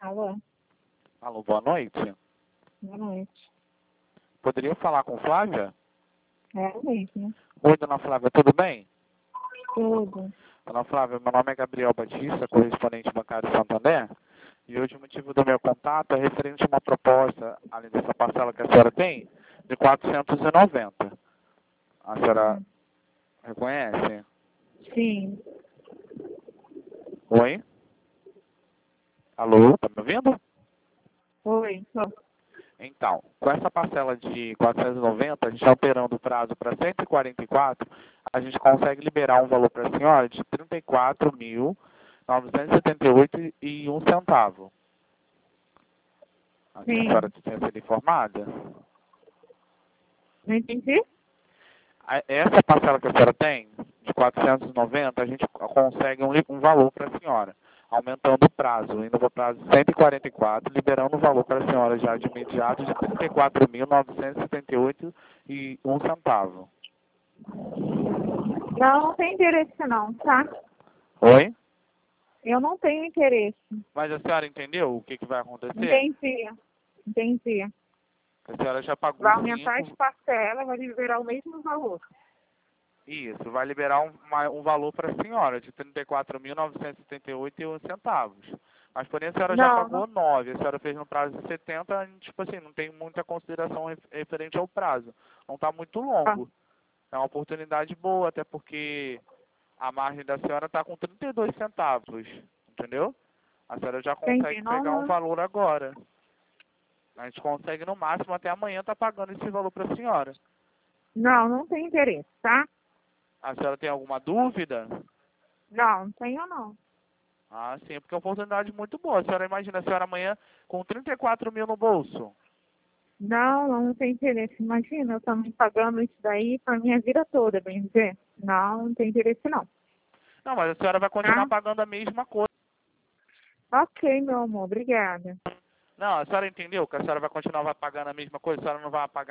Alô, Alô, boa noite. boa noite. Poderia falar com Flávia? É a mesma. Oi, dona Flávia, tudo bem? Tudo. Dona Flávia, meu nome é Gabriel Batista, correspondente bancário de Santander. E hoje o motivo do meu contato é referente a uma proposta, além dessa parcela que a senhora tem, de 490. A senhora reconhece? Sim. Oi? Alô, tá me ouvindo? Oi. Então, com essa parcela de 490, a gente alterando o prazo para 144, a gente consegue liberar um valor para a senhora de R$ 34.978,01. A senhora Sim. tinha sido informada? Não entendi? Essa parcela que a senhora tem, de 490, a gente consegue um valor para a senhora, aumentando o prazo, indo para o prazo de 144, liberando o valor para a senhora já de imediato de R$ 34.978,01. Não, não tem interesse não, tá? Oi? Eu não tenho interesse. Mas a senhora entendeu o que vai acontecer? Entendi. Entendi. A senhora já pagou Vai aumentar 5. as parcelas, vai liberar o mesmo valor. Isso, vai liberar um valor para a senhora de R$ 34.978,01. Mas porém a senhora já Não, não. pagou 9, a senhora fez no prazo de 70, tipo assim, não tem muita consideração referente ao prazo. Não está muito Ah, longo. É uma oportunidade boa, até porque a margem da senhora está com 32 centavos, entendeu? A senhora já entendi. consegue Não, pegar um não. valor agora. A gente consegue no máximo até amanhã estar pagando esse valor para a senhora. Não, não tem interesse, tá? A senhora tem alguma dúvida? Não, não tenho não. Ah, sim, porque é uma oportunidade muito boa. A senhora imagina a senhora amanhã com 34 mil no bolso. Não, não tem interesse. Imagina, eu também pagando isso daí pra minha vida toda, bem dizer. Não, não tem interesse não. Não, mas a senhora vai continuar Tá? pagando a mesma coisa. Ok, meu amor. Obrigada. Não, a senhora entendeu que a senhora vai continuar pagando a mesma coisa, a senhora não vai pagar